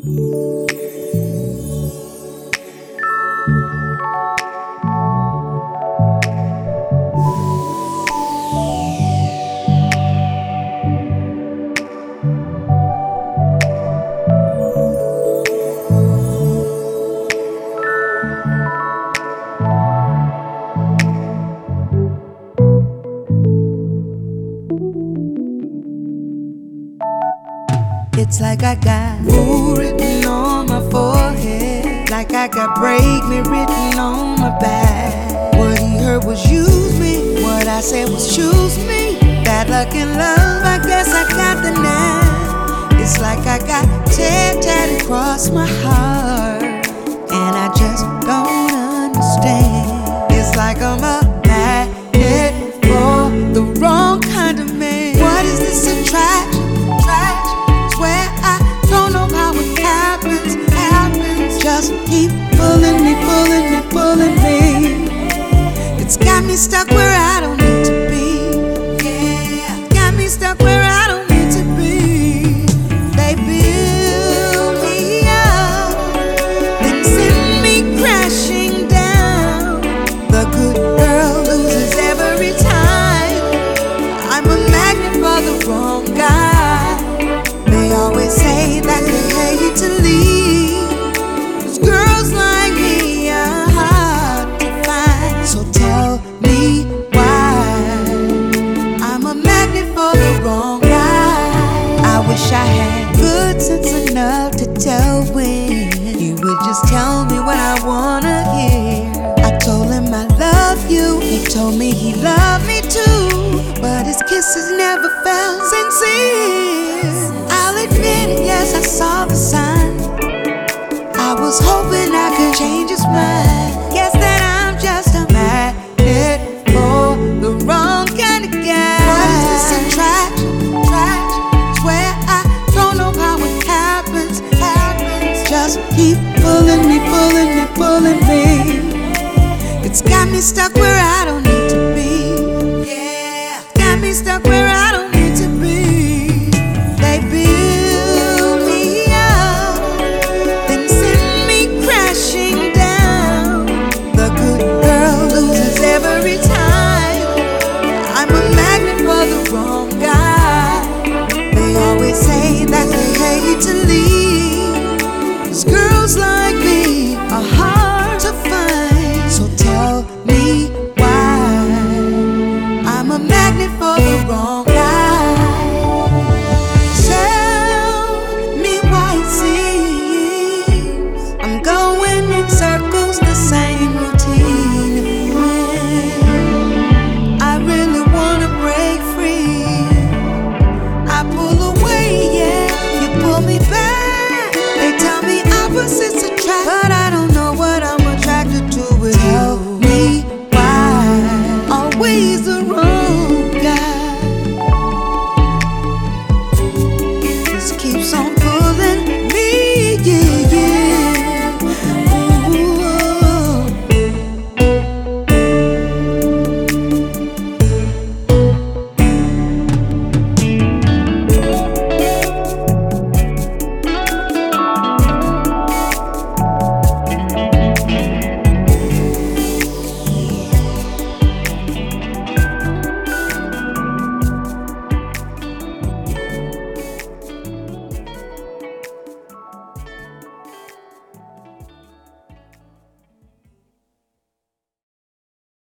It's like I got moon written on my forehead, like I got break me written on my back. What he heard was use me, what I said was choose me. Bad luck in love, I guess I got the knack. It's like I got tatted across my heart, and I just don't understand. It's like I'm a magnet for the wrong kind of man. What is this attraction? Swear I don't know how it happens. Just keep pulling me. It's got me stuck where I don't need to be. Yeah, got me stuck where I don't need to be. They build me up, then send me crashing down. The good girl loses every time. I'm a magnet for the wrong guy. They always say that they hate to leave, 'cause girls like me are hard to find. So tell me why I'm a magnet for the wrong guy. I wish I had good sense enough to tell when he would just tell me what I wanna hear. I told him I love you, he told me he loved me too, but his kisses never felt sincere. I'll admit it, yes, I saw the sign. I was hoping I could change his mind. Guess that I'm just a magnet for the wrong kind of guy. What is this attraction? Swear I don't know how it happens. Just keep pulling me. It's got me stuck where I don't